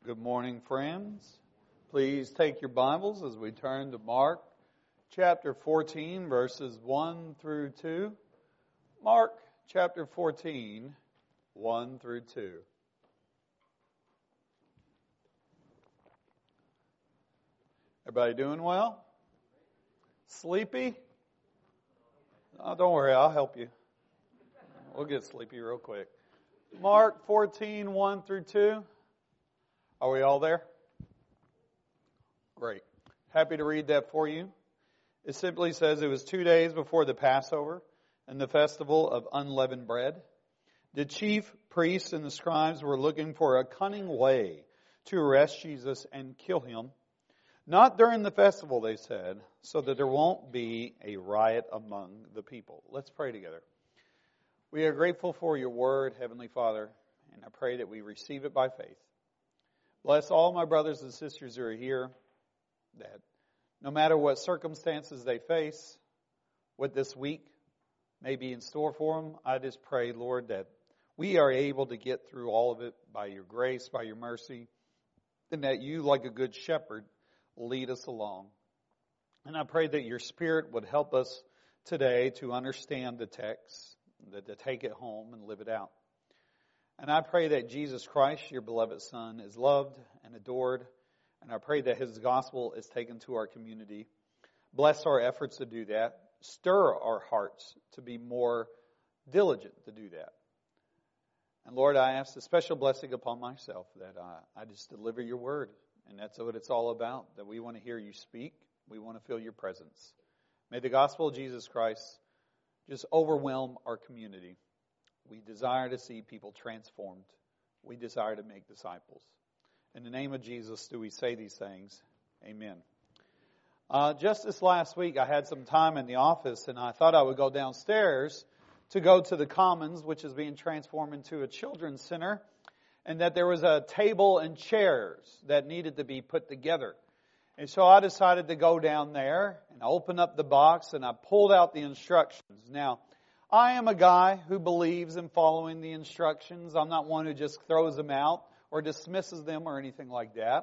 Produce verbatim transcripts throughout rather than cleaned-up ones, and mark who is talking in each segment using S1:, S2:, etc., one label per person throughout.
S1: Good morning, friends. Please take your Bibles as we turn to Mark chapter fourteen, verses one through two. Mark chapter fourteen, one through two. Everybody doing well? Sleepy? Oh, don't worry, I'll help you. We'll get sleepy real quick. Mark fourteen, one through two. Are we all there? Great. Happy to read that for you. It simply says, it was two days before the Passover and the festival of unleavened bread. The chief priests and the scribes were looking for a cunning way to arrest Jesus and kill him. Not during the festival, they said, so that there won't be a riot among the people. Let's pray together. We are grateful for your word, Heavenly Father, and I pray that we receive it by faith. Bless all my brothers and sisters who are here, that no matter what circumstances they face, what this week may be in store for them, I just pray, Lord, that we are able to get through all of it by your grace, by your mercy, and that you, like a good shepherd, lead us along. And I pray that your Spirit would help us today to understand the text, that to take it home and live it out. And I pray that Jesus Christ, your beloved Son, is loved and adored. And I pray that his gospel is taken to our community. Bless our efforts to do that. Stir our hearts to be more diligent to do that. And Lord, I ask a special blessing upon myself that I, I just deliver your word. And that's what it's all about, that we want to hear you speak. We want to feel your presence. May the gospel of Jesus Christ just overwhelm our community. We desire to see people transformed. We desire to make disciples. In the name of Jesus, do we say these things? Amen. Uh, just this last week, I had some time in the office, and I thought I would go downstairs to go to the Commons, which is being transformed into a children's center, and that there was a table and chairs that needed to be put together. And so I decided to go down there and open up the box, and I pulled out the instructions. Now, I am a guy who believes in following the instructions. I'm not one who just throws them out or dismisses them or anything like that.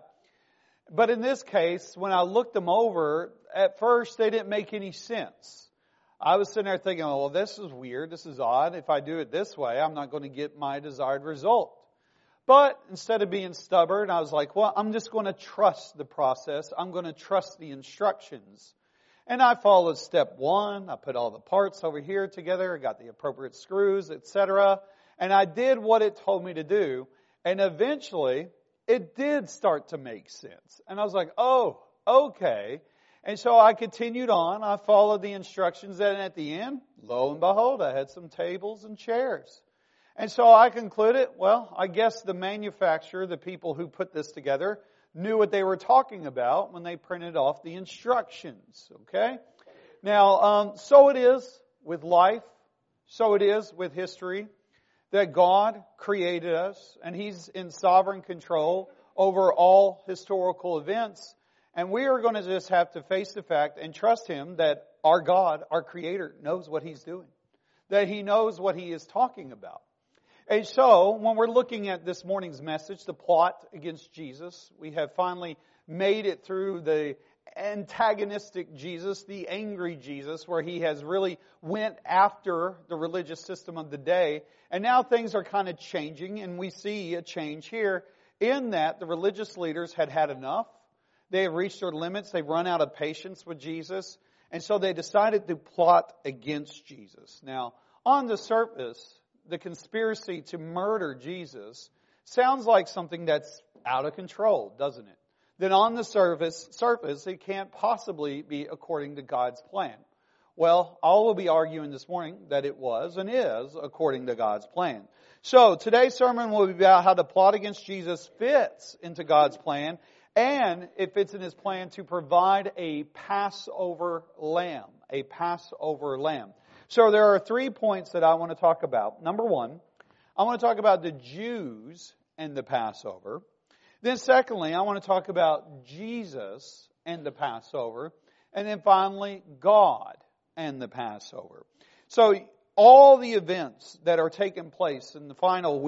S1: But in this case, when I looked them over, at first they didn't make any sense. I was sitting there thinking, well, this is weird, this is odd. If I do it this way, I'm not going to get my desired result. But instead of being stubborn, I was like, well, I'm just going to trust the process. I'm going to trust the instructions. And I followed step one. I put all the parts over here together. I got the appropriate screws, et cetera. And I did what it told me to do. And eventually, it did start to make sense. And I was like, oh, okay. And so I continued on. I followed the instructions. And at the end, lo and behold, I had some tables and chairs. And so I concluded, well, I guess the manufacturer, the people who put this together, knew what they were talking about when they printed off the instructions, okay? Now, um, so it is with life, so it is with history, that God created us, and He's in sovereign control over all historical events, and we are going to just have to face the fact and trust Him that our God, our Creator, knows what He's doing, that He knows what He is talking about. And so, when we're looking at this morning's message, the plot against Jesus, we have finally made it through the antagonistic Jesus, the angry Jesus, where he has really went after the religious system of the day. And now things are kind of changing, and we see a change here in that the religious leaders had had enough. They have reached their limits. They've run out of patience with Jesus. And so they decided to plot against Jesus. Now, on the surface, the conspiracy to murder Jesus sounds like something that's out of control, doesn't it? Then on the surface, surface, it can't possibly be according to God's plan. Well, I will be arguing this morning that it was and is according to God's plan. So today's sermon will be about how the plot against Jesus fits into God's plan, and it fits in His plan to provide a Passover lamb, a Passover lamb. So there are three points that I want to talk about. Number one, I want to talk about the Jews and the Passover. Then secondly, I want to talk about Jesus and the Passover. And then finally, God and the Passover. So all the events that are taking place in the final week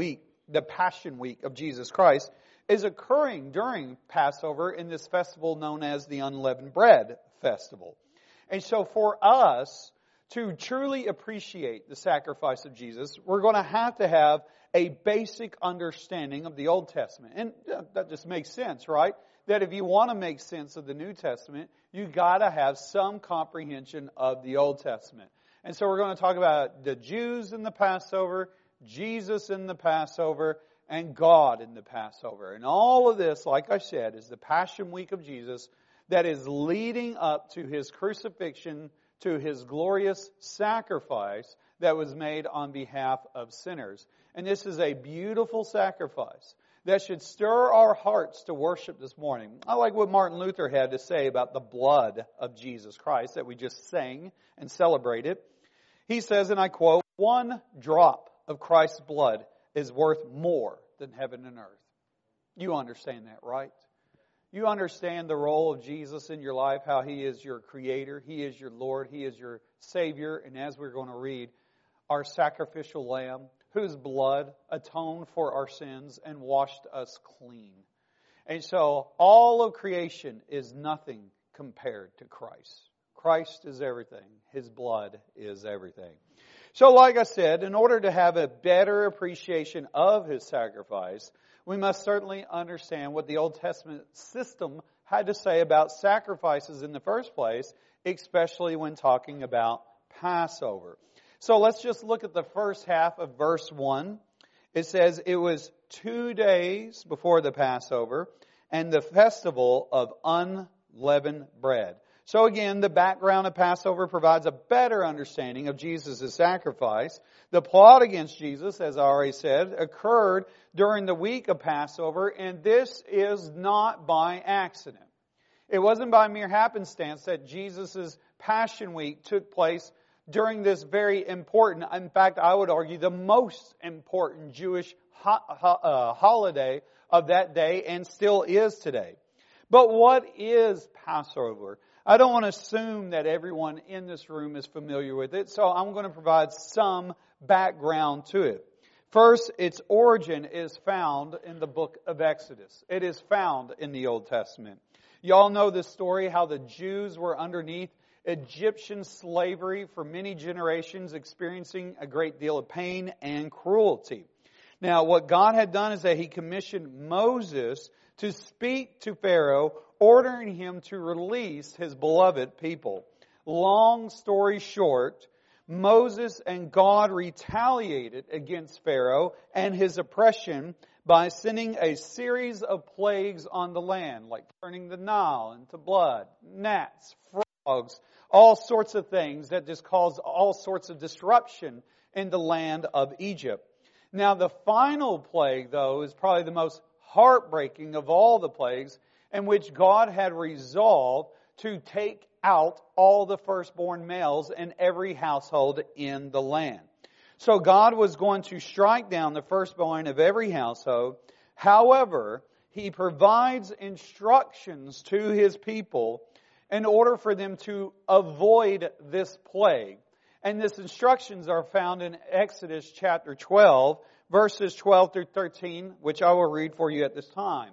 S1: the Passion Week of Jesus Christ, is occurring during Passover in this festival known as the Unleavened Bread Festival. And so for us to truly appreciate the sacrifice of Jesus, we're going to have to have a basic understanding of the Old Testament. And that just makes sense, right? That if you want to make sense of the New Testament, you got to have some comprehension of the Old Testament. And so we're going to talk about the Jews in the Passover, Jesus in the Passover, and God in the Passover. And all of this, like I said, is the Passion Week of Jesus that is leading up to His crucifixion, to His glorious sacrifice that was made on behalf of sinners. And this is a beautiful sacrifice that should stir our hearts to worship this morning. I like what Martin Luther had to say about the blood of Jesus Christ that we just sang and celebrated. He says, and I quote, "One drop of Christ's blood is worth more than heaven and earth." You understand that, right? You understand the role of Jesus in your life, how He is your Creator, He is your Lord, He is your Savior, and as we're going to read, our sacrificial lamb, whose blood atoned for our sins and washed us clean. And so all of creation is nothing compared to Christ. Christ is everything. His blood is everything. So like I said, in order to have a better appreciation of His sacrifice, we must certainly understand what the Old Testament system had to say about sacrifices in the first place, especially when talking about Passover. So let's just look at the first half of verse one. It says, it was two days before the Passover and the festival of unleavened bread. So again, the background of Passover provides a better understanding of Jesus' sacrifice. The plot against Jesus, as I already said, occurred during the week of Passover, and this is not by accident. It wasn't by mere happenstance that Jesus' Passion Week took place during this very important, in fact, I would argue the most important Jewish ho- ho- uh, holiday of that day and still is today. But what is Passover? I don't want to assume that everyone in this room is familiar with it, so I'm going to provide some background to it. First, its origin is found in the book of Exodus. It is found in the Old Testament. You all know this story, how the Jews were underneath Egyptian slavery for many generations, experiencing a great deal of pain and cruelty. Now, what God had done is that He commissioned Moses to speak to Pharaoh, ordering him to release his beloved people. Long story short, Moses and God retaliated against Pharaoh and his oppression by sending a series of plagues on the land, like turning the Nile into blood, gnats, frogs, all sorts of things that just caused all sorts of disruption in the land of Egypt. Now, the final plague, though, is probably the most heartbreaking of all the plagues, in which God had resolved to take out all the firstborn males in every household in the land. So God was going to strike down the firstborn of every household. However, He provides instructions to His people in order for them to avoid this plague. And these instructions are found in Exodus chapter twelve, verses twelve through thirteen, which I will read for you at this time.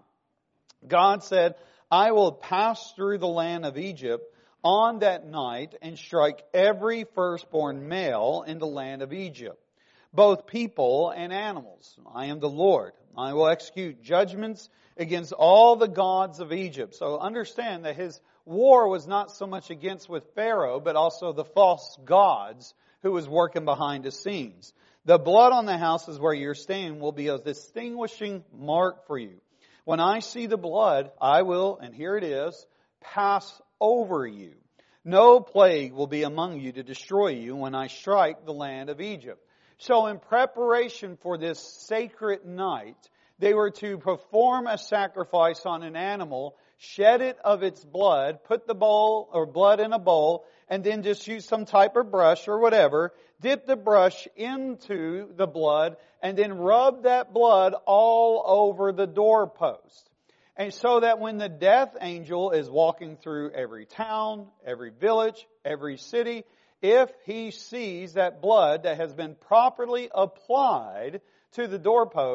S1: God said, "I will pass through the land of Egypt on that night and strike every firstborn male in the land of Egypt, both people and animals. I am the Lord. I will execute judgments against all the gods of Egypt." So understand that His war was not so much against with Pharaoh, but also the false gods who was working behind the scenes. The blood on the houses where you're staying will be a distinguishing mark for you. When I see the blood, I will, and here it is, pass over you. No plague will be among you to destroy you when I strike the land of Egypt. So in preparation for this sacred night, they were to perform a sacrifice on an animal, shed it of its blood, put the bowl or blood in a bowl, and then just use some type of brush or whatever, dip the brush into the blood, and then rub that blood all over the doorpost. And so that when the death angel is walking through every town, every village, every city, if he sees that blood that has been properly applied to the doorpost,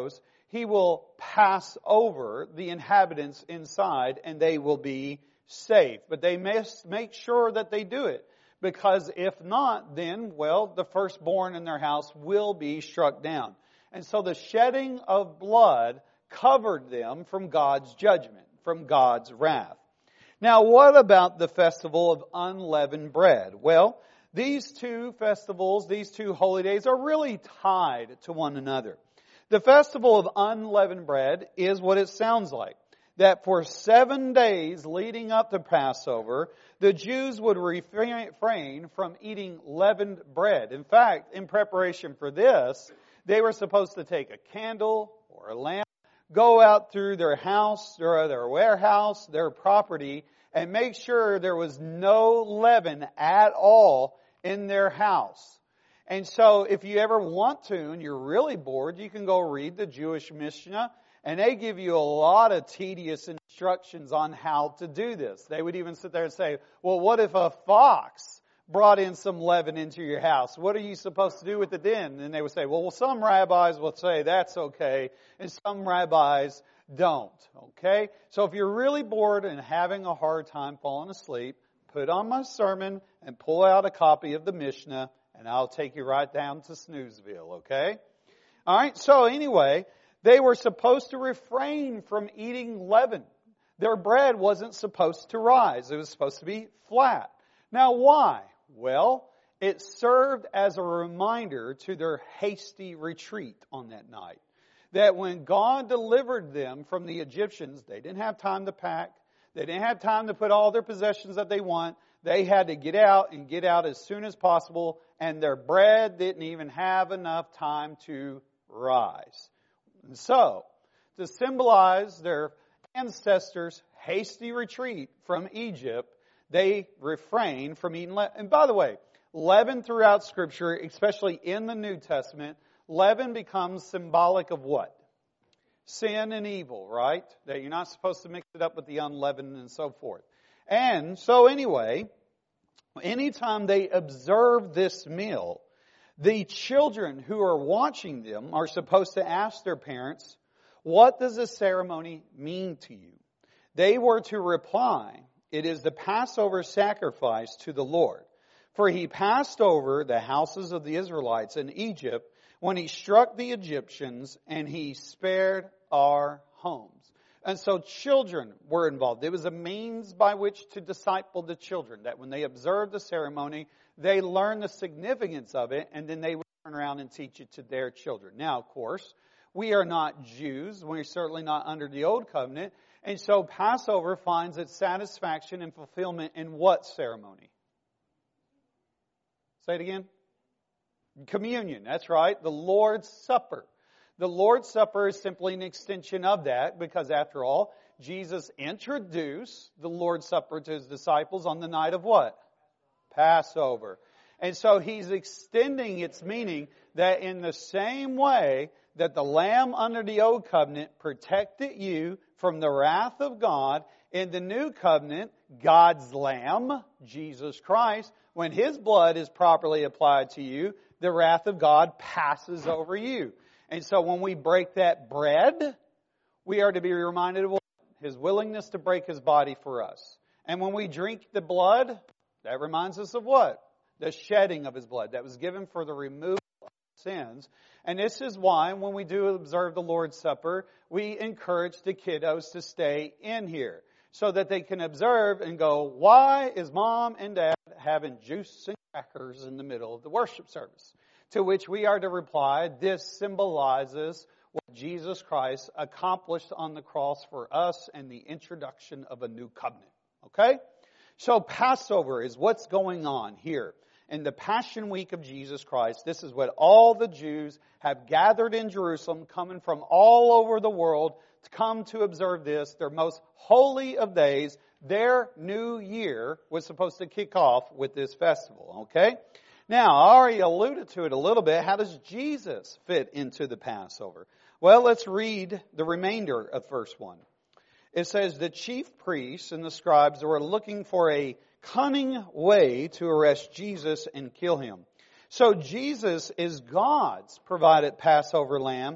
S1: He will pass over the inhabitants inside and they will be safe. But they must make sure that they do it. Because if not, then, well, the firstborn in their house will be struck down. And so the shedding of blood covered them from God's judgment, from God's wrath. Now, what about the festival of unleavened bread? Well, these two festivals, these two holy days are really tied to one another. The festival of unleavened bread is what it sounds like. That for seven days leading up to Passover, the Jews would refrain from eating leavened bread. In fact, in preparation for this, they were supposed to take a candle or a lamp, go out through their house or their warehouse, their property, and make sure there was no leaven at all in their house. And so if you ever want to and you're really bored, you can go read the Jewish Mishnah. And they give you a lot of tedious instructions on how to do this. They would even sit there and say, well, what if a fox brought in some leaven into your house? What are you supposed to do with it then? And they would say, well, some rabbis will say that's okay, and some rabbis don't. Okay? So if you're really bored and having a hard time falling asleep, put on my sermon and pull out a copy of the Mishnah, and I'll take you right down to Snoozeville. Okay? All right, so anyway, they were supposed to refrain from eating leaven. Their bread wasn't supposed to rise. It was supposed to be flat. Now why? Well, it served as a reminder to their hasty retreat on that night. That when God delivered them from the Egyptians, they didn't have time to pack. They didn't have time to put all their possessions that they want. They had to get out and get out as soon as possible. And their bread didn't even have enough time to rise. And so, to symbolize their ancestors' hasty retreat from Egypt, they refrained from eating leaven. And by the way, leaven throughout Scripture, especially in the New Testament, leaven becomes symbolic of what? Sin and evil, right? That you're not supposed to mix it up with the unleavened and so forth. And so anyway, anytime they observe this meal, the children who are watching them are supposed to ask their parents, what does this ceremony mean to you? They were to reply, it is the Passover sacrifice to the Lord. For he passed over the houses of the Israelites in Egypt when he struck the Egyptians and he spared our homes. And so children were involved. It was a means by which to disciple the children, that when they observed the ceremony, they learned the significance of it, and then they would turn around and teach it to their children. Now, of course, we are not Jews. We're certainly not under the Old Covenant. And so Passover finds its satisfaction and fulfillment in what ceremony? Say it again. Communion. That's right. The Lord's Supper. The Lord's Supper is simply an extension of that because, after all, Jesus introduced the Lord's Supper to His disciples on the night of what? Passover. And so He's extending its meaning that in the same way that the Lamb under the Old Covenant protected you from the wrath of God, in the New Covenant, God's Lamb, Jesus Christ, when His blood is properly applied to you, the wrath of God passes over you. And so when we break that bread, we are to be reminded of what? His willingness to break His body for us. And when we drink the blood, that reminds us of what? The shedding of His blood that was given for the removal of sins. And this is why when we do observe the Lord's Supper, we encourage the kiddos to stay in here so that they can observe and go, why is Mom and Dad having juice and crackers in the middle of the worship service? To which we are to reply, this symbolizes what Jesus Christ accomplished on the cross for us and the introduction of a new covenant. Okay? So Passover is what's going on here. In the Passion Week of Jesus Christ, this is what all the Jews have gathered in Jerusalem, coming from all over the world to come to observe this, their most holy of days. Their new year was supposed to kick off with this festival. Okay? Now, I already alluded to it a little bit. How does Jesus fit into the Passover? Well, let's read the remainder of verse one. It says, the chief priests and the scribes were looking for a cunning way to arrest Jesus and kill Him. So Jesus is God's provided Passover lamb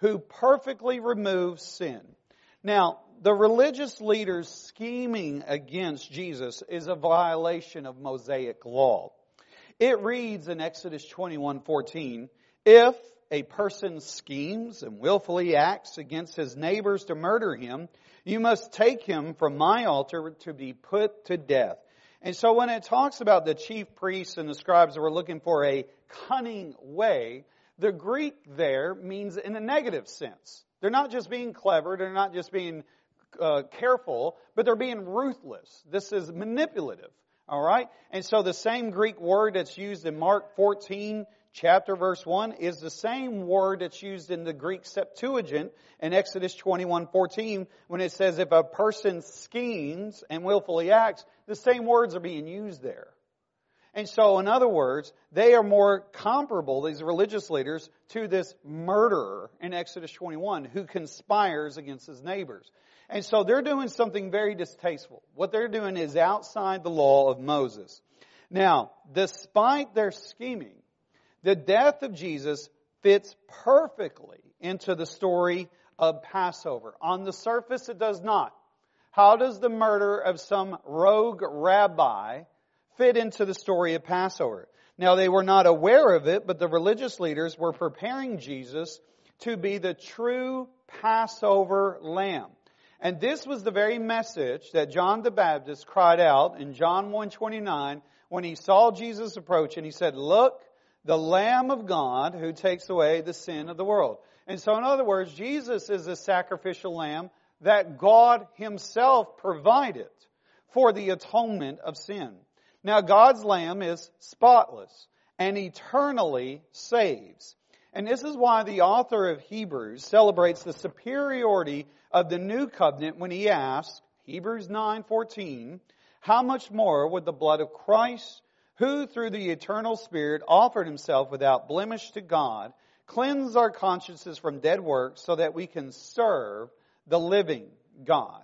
S1: who perfectly removes sin. Now, the religious leaders scheming against Jesus is a violation of Mosaic law. It reads in Exodus twenty-one fourteen, if a person schemes and willfully acts against his neighbors to murder him, you must take him from my altar to be put to death. And so when it talks about the chief priests and the scribes that were looking for a cunning way, the Greek there means in a negative sense. They're not just being clever, they're not just being uh, careful, but they're being ruthless. This is manipulative. All right? And so the same Greek word that's used in Mark fourteen, chapter verse one, is the same word that's used in the Greek Septuagint in Exodus twenty-one fourteen, when it says if a person schemes and willfully acts, the same words are being used there. And so, in other words, they are more comparable, these religious leaders, to this murderer in Exodus twenty-one who conspires against his neighbors. And so they're doing something very distasteful. What they're doing is outside the law of Moses. Now, despite their scheming, the death of Jesus fits perfectly into the story of Passover. On the surface, it does not. How does the murder of some rogue rabbi fit into the story of Passover? Now, they were not aware of it, but the religious leaders were preparing Jesus to be the true Passover lamb. And this was the very message that John the Baptist cried out in John one twenty-nine when he saw Jesus approach and he said, look, the Lamb of God who takes away the sin of the world. And so in other words, Jesus is the sacrificial lamb that God Himself provided for the atonement of sin. Now God's lamb is spotless and eternally saves. And this is why the author of Hebrews celebrates the superiority of the new covenant when he asks, Hebrews nine fourteen, how much more would the blood of Christ, who through the eternal Spirit offered Himself without blemish to God, cleanse our consciences from dead works so that we can serve the living God.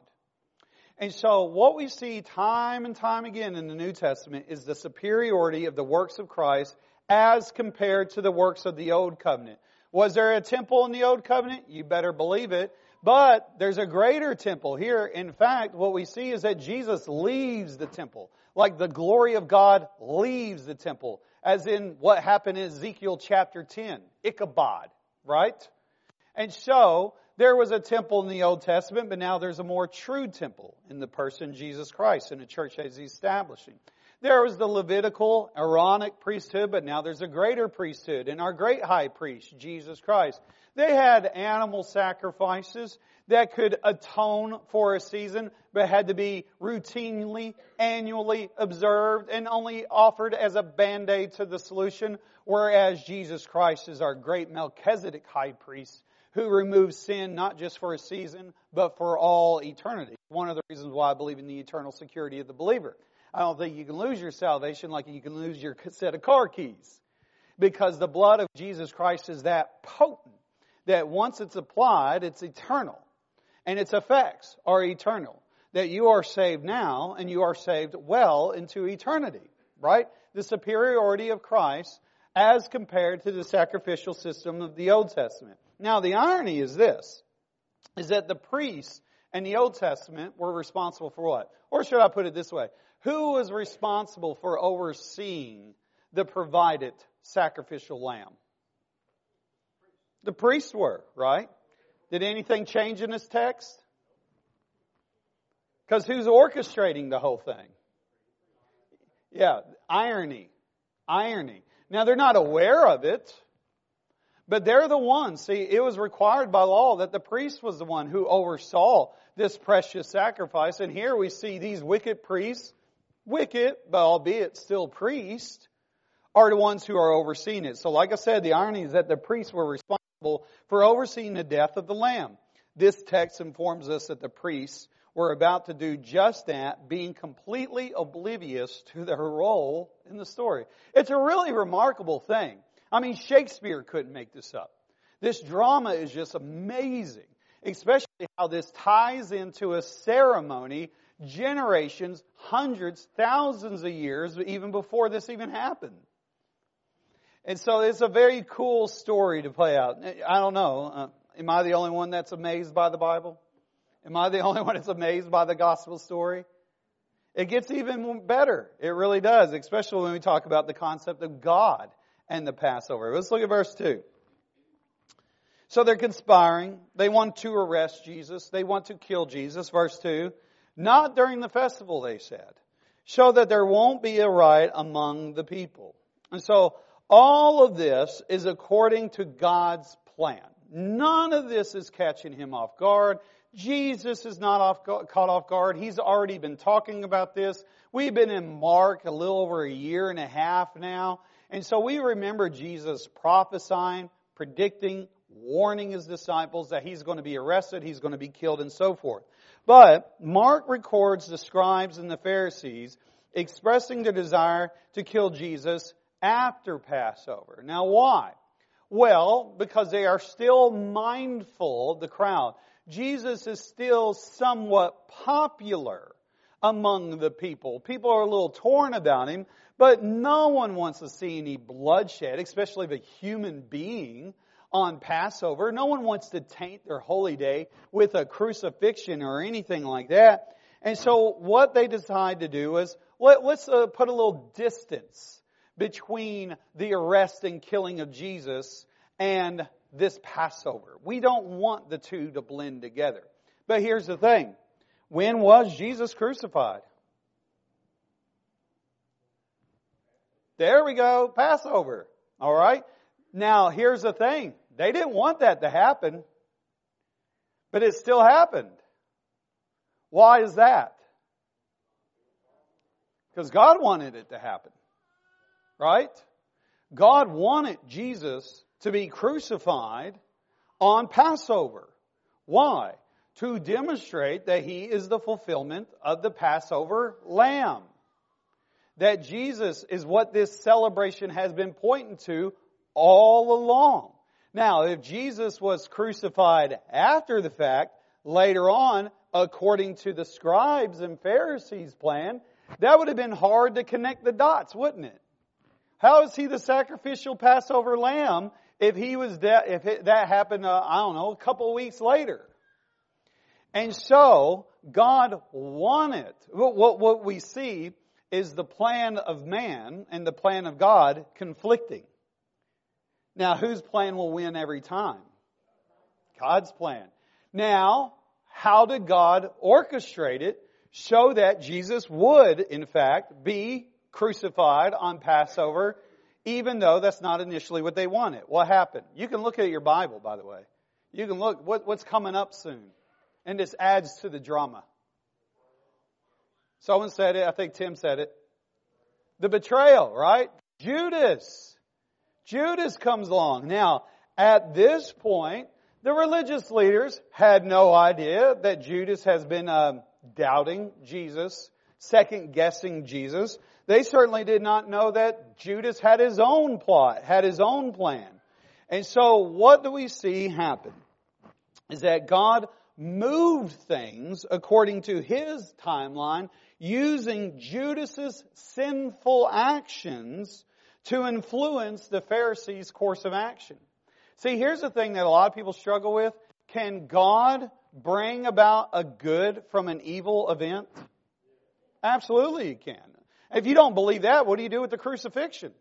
S1: And so what we see time and time again in the New Testament is the superiority of the works of Christ as compared to the works of the Old Covenant. Was there a temple in the Old Covenant? You better believe it. But there's a greater temple here. In fact, what we see is that Jesus leaves the temple. Like the glory of God leaves the temple. As in what happened in Ezekiel chapter ten. Ichabod, right? And so, there was a temple in the Old Testament, but now there's a more true temple in the person Jesus Christ and the church that He's establishing. There was the Levitical, Aaronic priesthood, but now there's a greater priesthood in our great high priest, Jesus Christ. They had animal sacrifices that could atone for a season, but had to be routinely, annually observed and only offered as a band-aid to the solution, whereas Jesus Christ is our great Melchizedek high priest who removes sin not just for a season, but for all eternity. One of the reasons why I believe in the eternal security of the believer. I don't think you can lose your salvation like you can lose your set of car keys. Because the blood of Jesus Christ is that potent that once it's applied, it's eternal. And its effects are eternal. That you are saved now and you are saved well into eternity. Right? The superiority of Christ as compared to the sacrificial system of the Old Testament. Now the irony is this, is that the priests in the Old Testament were responsible for what? Or should I put it this way? Who was responsible for overseeing the provided sacrificial lamb? The priests were, right? Did anything change in this text? Because who's orchestrating the whole thing? Yeah, irony. Irony. Now they're not aware of it. But they're the ones. See, it was required by law that the priest was the one who oversaw this precious sacrifice. And here we see these wicked priests, wicked, but albeit still priests, are the ones who are overseeing it. So like I said, the irony is that the priests were responsible for overseeing the death of the lamb. This text informs us that the priests were about to do just that, being completely oblivious to their role in the story. It's a really remarkable thing. I mean, Shakespeare couldn't make this up. This drama is just amazing, especially how this ties into a ceremony generations, hundreds, thousands of years, even before this even happened. And so it's a very cool story to play out. I don't know. Uh, am I the only one that's amazed by the Bible? Am I the only one that's amazed by the gospel story? It gets even better. It really does, especially when we talk about the concept of God and the Passover. Let's look at verse two. So they're conspiring. They want to arrest Jesus. They want to kill Jesus. Verse two. Not during the festival, they said. So that there won't be a riot among the people. And so all of this is according to God's plan. None of this is catching him off guard. Jesus is not off, caught off guard. He's already been talking about this. We've been in Mark a little over a year and a half now. And so we remember Jesus prophesying, predicting, warning his disciples that he's going to be arrested, he's going to be killed, and so forth. But Mark records the scribes and the Pharisees expressing their desire to kill Jesus after Passover. Now why? Well, because they are still mindful, the crowd. Jesus is still somewhat popular among the people. People are a little torn about him, but no one wants to see any bloodshed, especially of a human being on Passover. No one wants to taint their holy day with a crucifixion or anything like that. And so what they decide to do is, let, let's uh, put a little distance between the arrest and killing of Jesus and this Passover. We don't want the two to blend together. But here's the thing. When was Jesus crucified? There we go, Passover. All right? Now, here's the thing. They didn't want that to happen, but it still happened. Why is that? Because God wanted it to happen. Right? God wanted Jesus to be crucified on Passover. Why? To demonstrate that He is the fulfillment of the Passover lamb. That Jesus is what this celebration has been pointing to all along. Now, if Jesus was crucified after the fact, later on, according to the scribes and Pharisees' plan, that would have been hard to connect the dots, wouldn't it? How is He the sacrificial Passover lamb if He was that, if it, that happened, uh, I don't know, a couple of weeks later? And so, God wanted, what, what, what we see is the plan of man and the plan of God conflicting. Now, whose plan will win every time? God's plan. Now, how did God orchestrate it so that Jesus would, in fact, be crucified on Passover, even though that's not initially what they wanted? What happened? You can look at your Bible, by the way. You can look what, what's coming up soon. And this adds to the drama. Someone said it. I think Tim said it. The betrayal, right? Judas. Judas comes along. Now, at this point, the religious leaders had no idea that Judas has been um, doubting Jesus, second-guessing Jesus. They certainly did not know that Judas had his own plot, had his own plan. And so what do we see happen? Is that God moved things according to His timeline, using Judas's sinful actions to influence the Pharisees' course of action. See, here's the thing that a lot of people struggle with. Can God bring about a good from an evil event? Absolutely He can. If you don't believe that, what do you do with the crucifixion?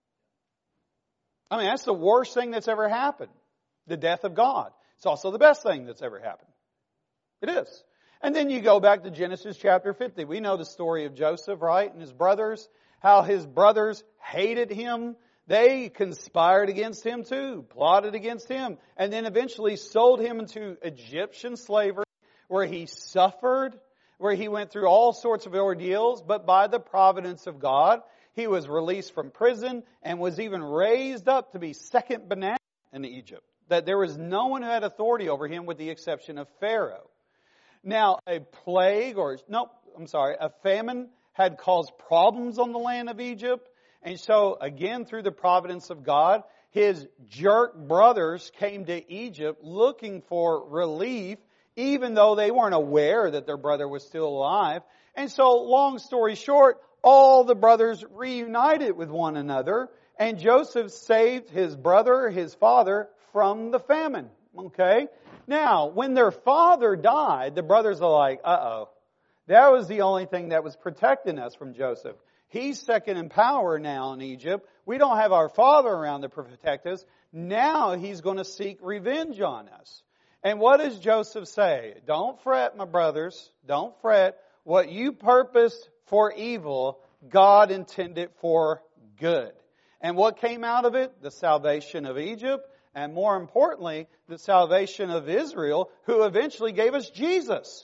S1: I mean, that's the worst thing that's ever happened. The death of God. It's also the best thing that's ever happened. It is. And then you go back to Genesis chapter fifty. We know the story of Joseph, right? And his brothers. How his brothers hated him. They conspired against him too. Plotted against him. And then eventually sold him into Egyptian slavery, where he suffered, where he went through all sorts of ordeals. But by the providence of God, he was released from prison and was even raised up to be second banana in Egypt. That there was no one who had authority over him with the exception of Pharaoh. Now, a plague, or, no, I'm sorry, a famine had caused problems on the land of Egypt. And so, again, through the providence of God, his jerk brothers came to Egypt looking for relief, even though they weren't aware that their brother was still alive. And so, long story short, all the brothers reunited with one another, and Joseph saved his brother, his father, from the famine. Okay? Now, when their father died, the brothers are like, uh-oh. That was the only thing that was protecting us from Joseph. He's second in power now in Egypt. We don't have our father around to protect us. Now he's going to seek revenge on us. And what does Joseph say? Don't fret, my brothers. Don't fret. What you purposed for evil, God intended for good. And what came out of it? The salvation of Egypt. And more importantly, the salvation of Israel, who eventually gave us Jesus.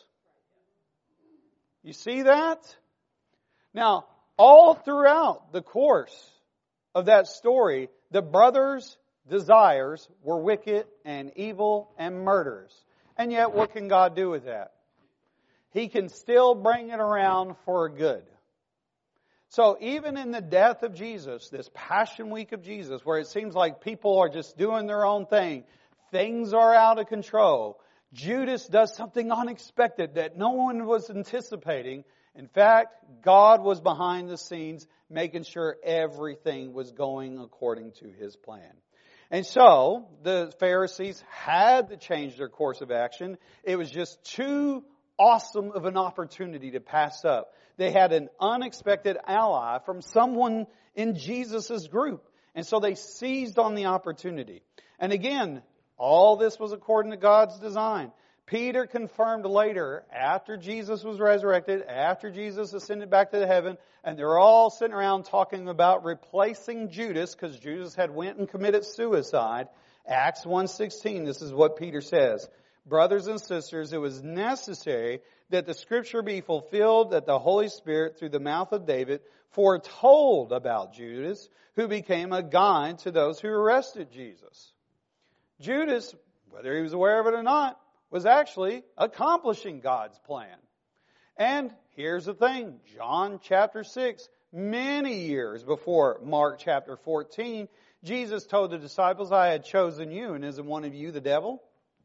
S1: You see that? Now, all throughout the course of that story, the brothers' desires were wicked and evil and murderous. And yet, what can God do with that? He can still bring it around for good. So even in the death of Jesus, this Passion Week of Jesus, where it seems like people are just doing their own thing, things are out of control, Judas does something unexpected that no one was anticipating. In fact, God was behind the scenes making sure everything was going according to His plan. And so, the Pharisees had to change their course of action. It was just too awesome of an opportunity to pass up. They had an unexpected ally from someone in Jesus' group. And so they seized on the opportunity. And again, all this was according to God's design. Peter confirmed later, after Jesus was resurrected, after Jesus ascended back to heaven, and they're all sitting around talking about replacing Judas, because Judas had went and committed suicide. Acts one sixteen, this is what Peter says. Brothers and sisters, it was necessary that the Scripture be fulfilled, that the Holy Spirit, through the mouth of David, foretold about Judas, who became a guide to those who arrested Jesus. Judas, whether he was aware of it or not, was actually accomplishing God's plan. And here's the thing, John chapter six, many years before Mark chapter fourteen, Jesus told the disciples, I had chosen you, and isn't one of you the devil?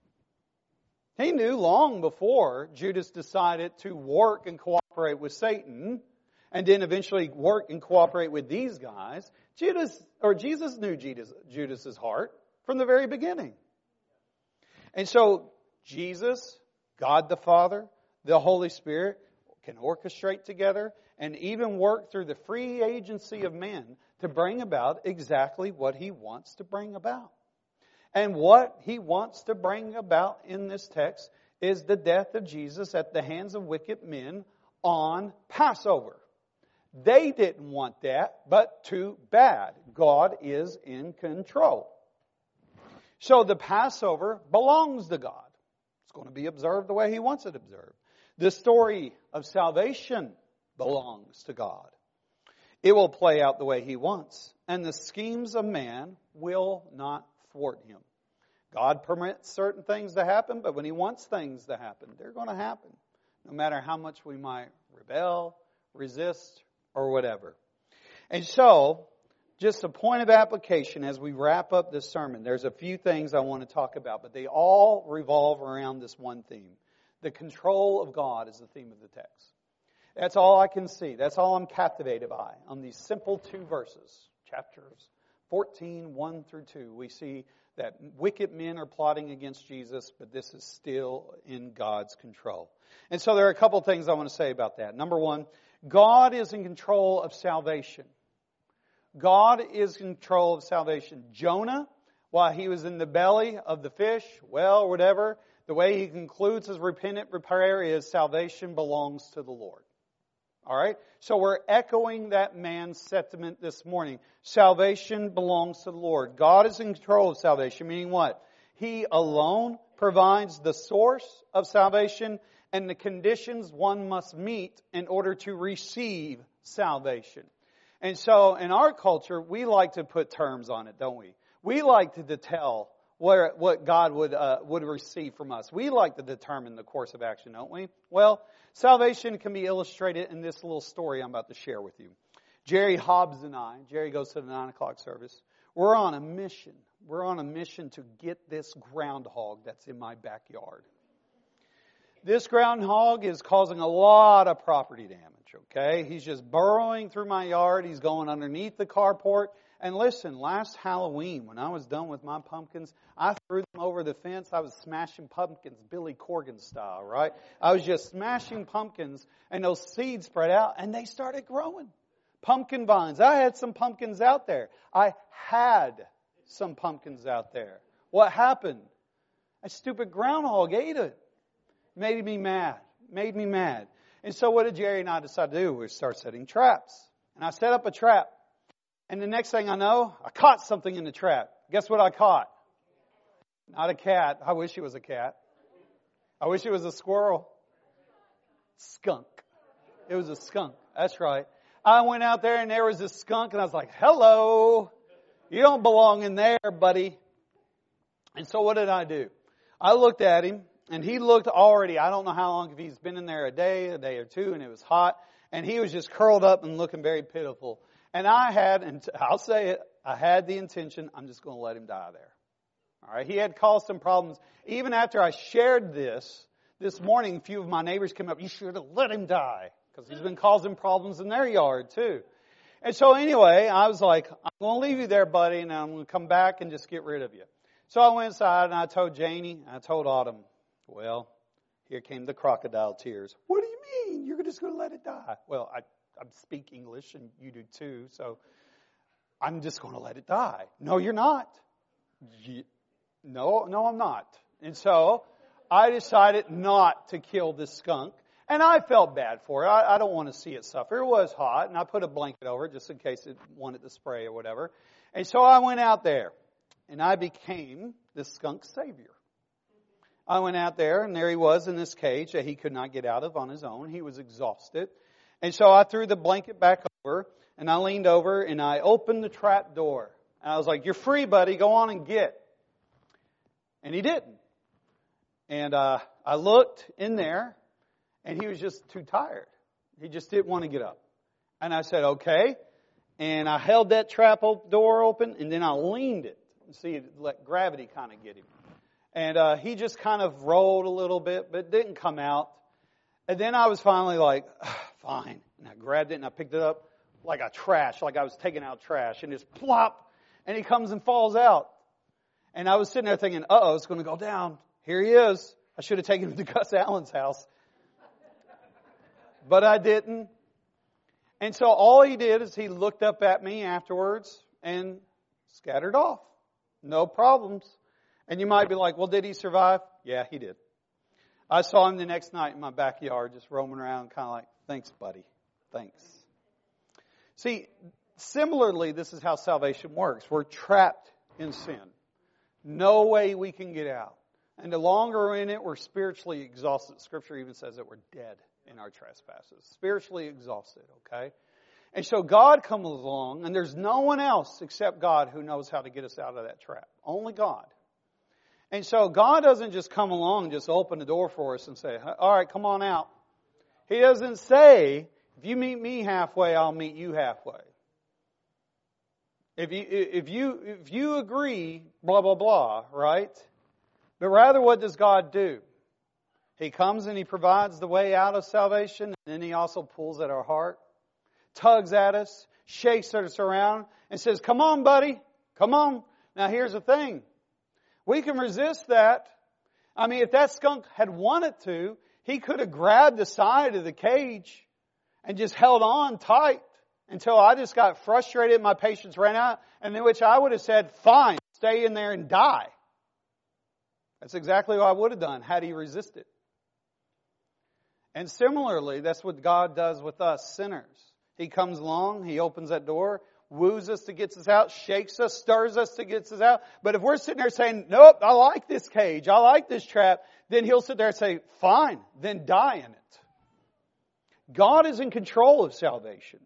S1: He knew long before Judas decided to work and cooperate with Satan, and then eventually work and cooperate with these guys. Judas, or Jesus knew Judas, Judas's heart from the very beginning. And so Jesus, God the Father, the Holy Spirit can orchestrate together and even work through the free agency of men to bring about exactly what He wants to bring about. And what He wants to bring about in this text is the death of Jesus at the hands of wicked men on Passover. They didn't want that, but too bad. God is in control. So the Passover belongs to God. It's going to be observed the way He wants it observed. The story of salvation belongs to God. It will play out the way He wants. And the schemes of man will not thwart Him. God permits certain things to happen, but when He wants things to happen, they're going to happen. No matter how much we might rebel, resist, or whatever. And so, just a point of application as we wrap up this sermon. There's a few things I want to talk about, but they all revolve around this one theme. The control of God is the theme of the text. That's all I can see. That's all I'm captivated by on these simple two verses. Chapters fourteen, one through two. We see that wicked men are plotting against Jesus, but this is still in God's control. And so there are a couple things I want to say about that. Number one, God is in control of salvation. God is in control of salvation. Jonah, while he was in the belly of the fish, well, whatever, the way he concludes his repentant prayer is salvation belongs to the Lord. All right? So we're echoing that man's sentiment this morning. Salvation belongs to the Lord. God is in control of salvation, meaning what? He alone provides the source of salvation and the conditions one must meet in order to receive salvation. And so in our culture, we like to put terms on it, don't we? We like to tell where, what God would uh, would receive from us. We like to determine the course of action, don't we? Well, salvation can be illustrated in this little story I'm about to share with you. Jerry Hobbs and I, Jerry goes to the nine o'clock service, we're on a mission. We're on a mission to get this groundhog that's in my backyard. This groundhog is causing a lot of property damage, okay? He's just burrowing through my yard. He's going underneath the carport. And listen, last Halloween, when I was done with my pumpkins, I threw them over the fence. I was smashing pumpkins, Billy Corgan style, right? I was just smashing pumpkins, and those seeds spread out, and they started growing. Pumpkin vines. I had some pumpkins out there. I had some pumpkins out there. What happened? A stupid groundhog ate it. Made me mad. Made me mad. And so what did Jerry and I decide to do? We start setting traps. And I set up a trap. And the next thing I know, I caught something in the trap. Guess what I caught? Not a cat. I wish it was a cat. I wish it was a squirrel. Skunk. It was a skunk. That's right. I went out there and there was this skunk and I was like, hello. You don't belong in there, buddy. And so what did I do? I looked at him and he looked already, I don't know how long, if he's been in there a day, a day or two, and it was hot. And he was just curled up and looking very pitiful. And I had, and I'll say it, I had the intention, I'm just going to let him die there. All right. He had caused some problems. Even after I shared this, this morning, a few of my neighbors came up, you should have let him die. Because he's been causing problems in their yard too. And so anyway, I was like, I'm going to leave you there, buddy, and I'm going to come back and just get rid of you. So I went inside and I told Janie, and I told Autumn, well, here came the crocodile tears. What do you mean? You're just going to let it die? Well, I, I speak English and you do too, so I'm just going to let it die. No, you're not. You, no, no, I'm not. And so I decided not to kill this skunk. And I felt bad for it. I, I don't want to see it suffer. It was hot, and I put a blanket over it just in case it wanted to spray or whatever. And so I went out there, and I became the skunk's savior. I went out there, and there he was in this cage that he could not get out of on his own. He was exhausted. And so I threw the blanket back over, and I leaned over, and I opened the trap door. And I was like, you're free, buddy. Go on and get. And he didn't. And uh, I looked in there, and he was just too tired. He just didn't want to get up. And I said, okay. And I held that trap door open, and then I leaned it. See, let gravity kind of get him. And uh, he just kind of rolled a little bit, but didn't come out. And then I was finally like, fine. And I grabbed it, and I picked it up like a trash, like I was taking out trash. And just plop, and he comes and falls out. And I was sitting there thinking, uh-oh, it's going to go down. Here he is. I should have taken him to Gus Allen's house. But I didn't. And so all he did is he looked up at me afterwards and scattered off. No problems. And you might be like, well, did he survive? Yeah, he did. I saw him the next night in my backyard just roaming around kind of like, thanks, buddy. Thanks. See, similarly, this is how salvation works. We're trapped in sin. No way we can get out. And the longer we're in it, we're spiritually exhausted. Scripture even says that we're dead in our trespasses. Spiritually exhausted, okay? And so God comes along, and there's no one else except God who knows how to get us out of that trap. Only God. And so God doesn't just come along and just open the door for us and say, all right, come on out. He doesn't say, if you meet me halfway, I'll meet you halfway. If you, if you, if you agree, blah, blah, blah, right? But rather, what does God do? He comes and He provides the way out of salvation, and then He also pulls at our heart, tugs at us, shakes us around, and says, come on, buddy, come on. Now here's the thing. We can resist that. I mean, if that skunk had wanted to, he could have grabbed the side of the cage and just held on tight until I just got frustrated, my patience ran out, and in which I would have said, fine, stay in there and die. That's exactly what I would have done had he resisted. And similarly, that's what God does with us sinners. He comes along, He opens that door, woos us to get us out, shakes us, stirs us to get us out. But if we're sitting there saying, nope, I like this cage, I like this trap, then He'll sit there and say, fine, then die in it. God is in control of salvation.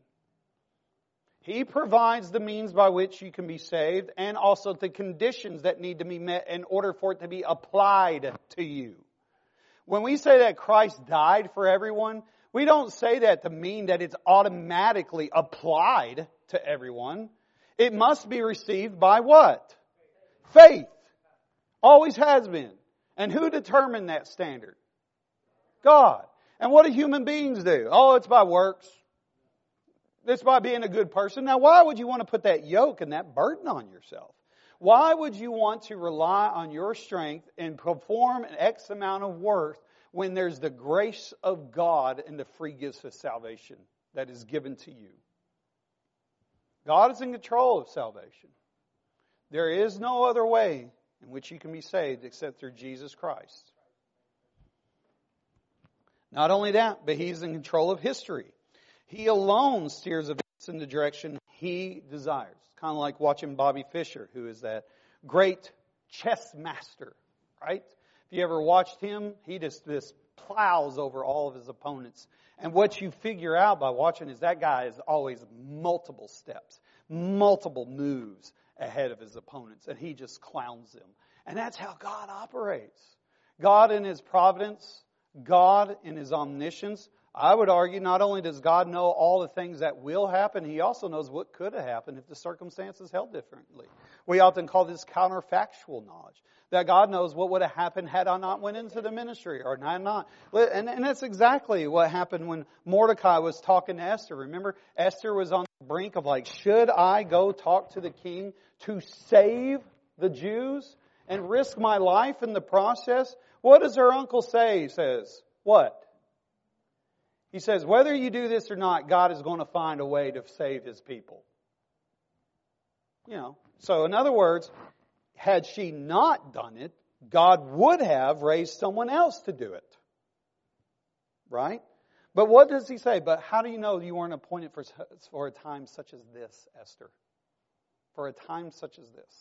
S1: He provides the means by which you can be saved and also the conditions that need to be met in order for it to be applied to you. When we say that Christ died for everyone, we don't say that to mean that it's automatically applied to everyone. It must be received by what? Faith. Always has been. And who determined that standard? God. And what do human beings do? Oh, it's by works. It's by being a good person. Now, why would you want to put that yoke and that burden on yourself? Why would you want to rely on your strength and perform an X amount of work when there's the grace of God and the free gifts of salvation that is given to you? God is in control of salvation. There is no other way in which you can be saved except through Jesus Christ. Not only that, but He's in control of history. He alone steers events in the direction He desires. Kind of like watching Bobby Fischer, who is that great chess master, right? If you ever watched him, he just, just plows over all of his opponents. And what you figure out by watching is that guy is always multiple steps, multiple moves ahead of his opponents, and he just clowns them. And that's how God operates. God in His providence, God in His omniscience. I would argue not only does God know all the things that will happen, He also knows what could have happened if the circumstances held differently. We often call this counterfactual knowledge. That God knows what would have happened had I not went into the ministry or had I not. And, and that's exactly what happened when Mordecai was talking to Esther. Remember, Esther was on the brink of like, should I go talk to the king to save the Jews and risk my life in the process? What does her uncle say? He says, what? He says, whether you do this or not, God is going to find a way to save His people. You know, so in other words, had she not done it, God would have raised someone else to do it. Right? But what does He say? But how do you know you weren't appointed for, for a time such as this, Esther? For a time such as this.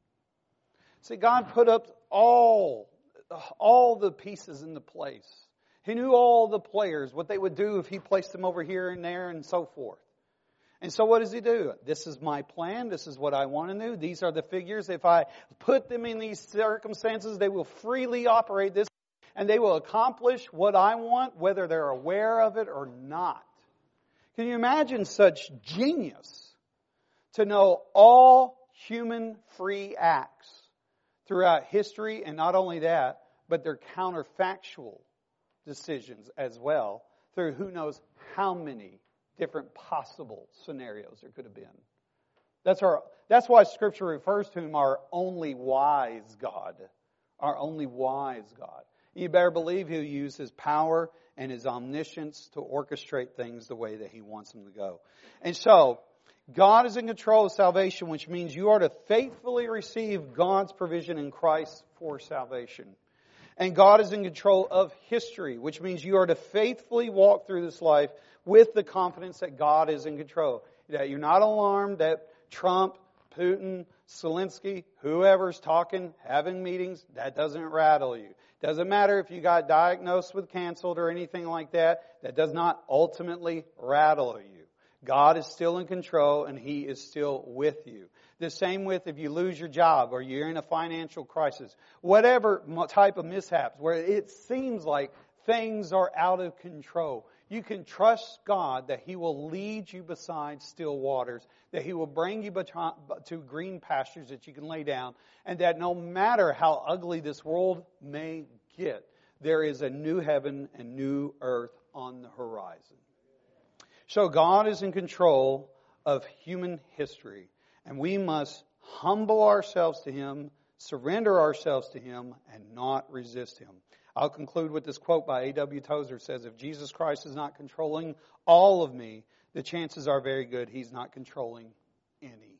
S1: See, God put up all, all the pieces into place. He knew all the players, what they would do if He placed them over here and there and so forth. And so what does He do? This is my plan. This is what I want to do. These are the figures. If I put them in these circumstances, they will freely operate this and they will accomplish what I want, whether they're aware of it or not. Can you imagine such genius to know all human free acts throughout history, and not only that, but their counterfactual decisions as well, through who knows how many different possible scenarios there could have been. That's our. That's why Scripture refers to Him our only wise God. Our only wise God. You better believe He'll use His power and His omniscience to orchestrate things the way that He wants them to go. And so, God is in control of salvation, which means you are to faithfully receive God's provision in Christ for salvation. And God is in control of history, which means you are to faithfully walk through this life with the confidence that God is in control. That you're not alarmed that Trump, Putin, Zelensky, whoever's talking, having meetings, that doesn't rattle you. Doesn't matter if you got diagnosed with canceled or anything like that. That does not ultimately rattle you. God is still in control and He is still with you. The same with if you lose your job or you're in a financial crisis. Whatever type of mishaps where it seems like things are out of control. You can trust God that He will lead you beside still waters, that He will bring you to green pastures that you can lay down, and that no matter how ugly this world may get, there is a new heaven and new earth on the horizon. So God is in control of human history, and we must humble ourselves to Him, surrender ourselves to Him, and not resist Him. I'll conclude with this quote by A W Tozer. It says, if Jesus Christ is not controlling all of me, the chances are very good He's not controlling any.